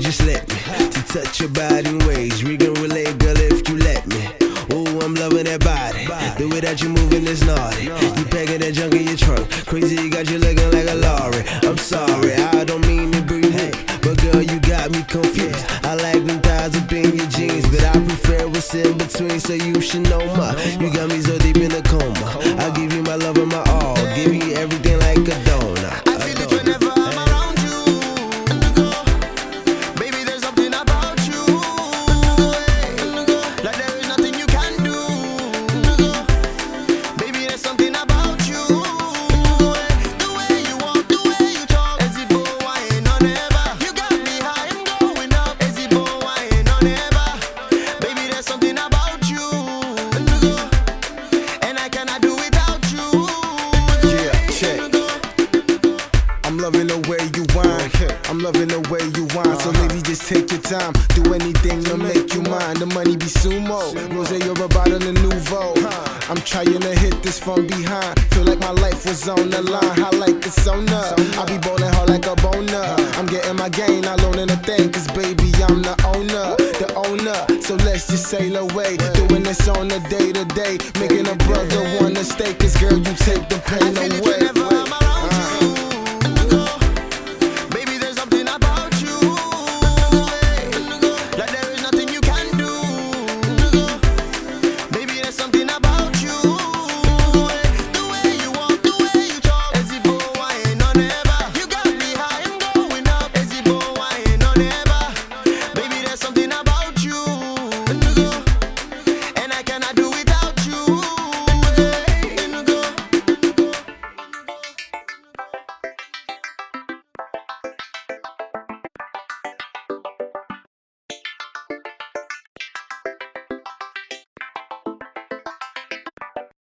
just let me to touch your body in ways we can relate, girl, if you let me. Ooh, I'm loving that body. The way that you moving is naughty. You packing that junk in your trunk. Crazy, you got you looking like a lorry. I'm sorry, I don't mean to be rude, but girl, you got me confused. I like them thighs up in your jeans, but I prefer what's in between, so you should know my. You got me so deep in a coma. I'll give you my love and my all. Give you everything like a donut. I feel it whenever I'm around you. Baby, there's something about you. Like there is nothing you can do. Baby, there's something about you. The way you walk, the way you talk. As it go, I ain't on ever. You got me high and going up. As it go, I ain't on ever. Baby, there's something about you. And I cannot do without you. I'm loving the way you whine. I'm loving the way you whine. So lady, just take your time. Do anything to make you mine. The money be sumo. Rose, you're about on the nouveau. I'm trying to hit this from behind. Feel like my life was on the line. I like the sauna. I be bowling hard like a boner. I'm getting my gain, not loaning a thing. Cause baby, I'm the owner. So let's just sail away. Doing this on a day to day. Making a brother wanna stay. Cause girl, you take the pain away.